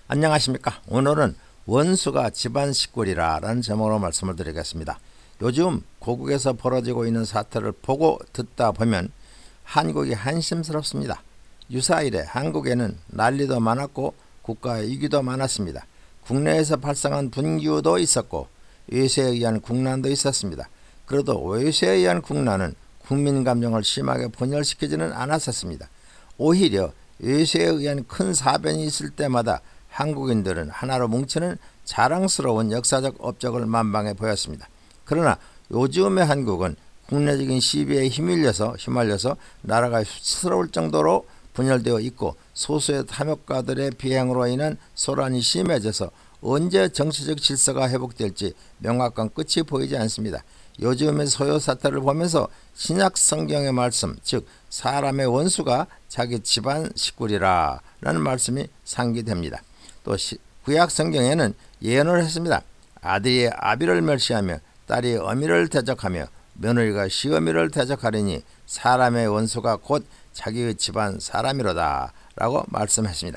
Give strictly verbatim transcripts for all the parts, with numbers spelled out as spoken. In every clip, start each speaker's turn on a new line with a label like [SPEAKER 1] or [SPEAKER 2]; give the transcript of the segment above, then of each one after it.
[SPEAKER 1] 안녕하십니까. 오늘은 원수가 집안 식구리라 라는 제목으로 말씀을 드리겠습니다. 요즘 고국에서 벌어지고 있는 사태를 보고 듣다 보면 한국이 한심스럽습니다. 유사일에 한국에는 난리도 많았고 국가의 위기도 많았습니다. 국내에서 발생한 분기도 있었고 외세에 의한 국난도 있었습니다. 그래도 외세에 의한 국난은 국민 감정을 심하게 분열시키지는 않았었습니다. 오히려 외세에 의한 큰 사변이 있을 때마다 한국인들은 하나로 뭉치는 자랑스러운 역사적 업적을 만방해 보였습니다. 그러나 요즘의 한국은 국내적인 시비에 휘말려서 휘말려서 나라가 수치스러울 정도로 분열되어 있고 소수의 탐욕가들의 비행으로 인한 소란이 심해져서 언제 정치적 질서가 회복될지 명확한 끝이 보이지 않습니다. 요즘의 소요 사태를 보면서 신약 성경의 말씀, 즉 사람의 원수가 자기 집안 식구리라 라는 말씀이 상기됩니다. 또 구약 성경에는 예언을 했습니다. 아들이 아비를 멸시하며 딸이 어미를 대적하며 며느리가 시어미를 대적하리니 사람의 원수가 곧 자기의 집안 사람이로다 라고 말씀했습니다.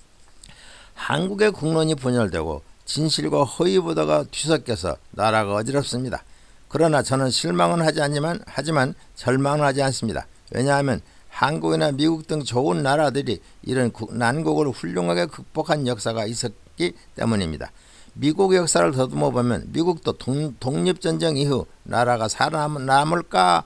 [SPEAKER 1] 한국의 국론이 분열되고 진실과 허위보도가 뒤섞여서 나라가 어지럽습니다. 그러나 저는 실망은 하지 않지만 하지만 절망은 하지 않습니다. 왜냐하면 한국이나 미국 등 좋은 나라들이 이런 난국을 훌륭하게 극복한 역사가 있었기 때문입니다. 미국의 역사를 더듬어 보면 미국도 독립전쟁 이후 나라가 살아남을까를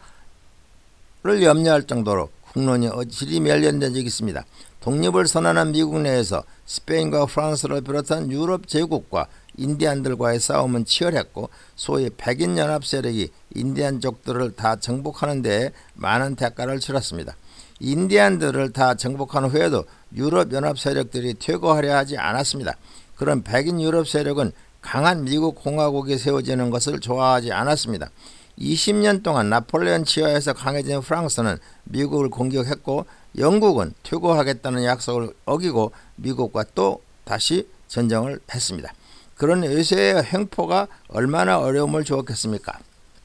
[SPEAKER 1] 염려할 정도로 국론이 어지리 멸련된 적이 있습니다. 독립을 선언한 미국 내에서 스페인과 프랑스를 비롯한 유럽 제국과 인디안들과의 싸움은 치열했고 소위 백인 연합 세력이 인디안족들을 다 정복하는 데에 많은 대가를 치렀습니다. 인디안들을 다 정복한 후에도 유럽 연합 세력들이 퇴거하려 하지 않았습니다. 그런 백인 유럽 세력은 강한 미국 공화국이 세워지는 것을 좋아하지 않았습니다. 이십 년 동안 나폴레옹 치하에서 강해진 프랑스는 미국을 공격했고 영국은 퇴거하겠다는 약속을 어기고 미국과 또 다시 전쟁을 했습니다. 그런 외세의 횡포가 얼마나 어려움을 주었겠습니까?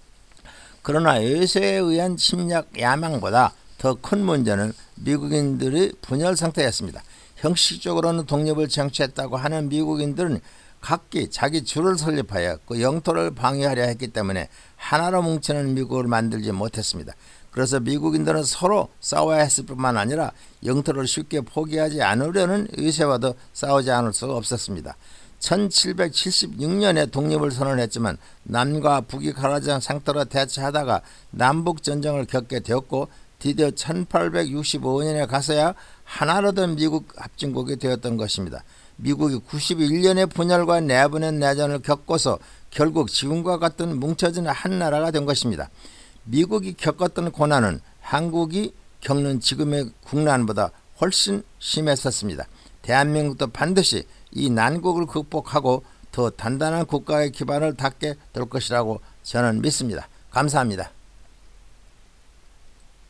[SPEAKER 1] 그러나 외세에 의한 침략 야망보다 더 큰 문제는 미국인들의 분열 상태였습니다. 형식적으로는 독립을 쟁취했다고 하는 미국인들은 각기 자기 주를 설립하여 그 영토를 방해하려 했기 때문에 하나로 뭉치는 미국을 만들지 못했습니다. 그래서 미국인들은 서로 싸워야 했을 뿐만 아니라 영토를 쉽게 포기하지 않으려는 의세와도 싸우지 않을 수가 없었습니다. 천칠백칠십육 년에 독립을 선언했지만 남과 북이 갈라진 상태로 대치하다가 남북전쟁을 겪게 되었고 드디어 천팔백육십오 년에 가서야 하나로 된 미국 합중국이 되었던 것입니다. 미국이 구십일 년의 분열과 내분의 내전을 겪고서 결국 지금과 같은 뭉쳐진 한 나라가 된 것입니다. 미국이 겪었던 고난은 한국이 겪는 지금의 국난보다 훨씬 심했었습니다. 대한민국도 반드시 이 난국을 극복하고 더 단단한 국가의 기반을 닦게 될 것이라고 저는 믿습니다. 감사합니다.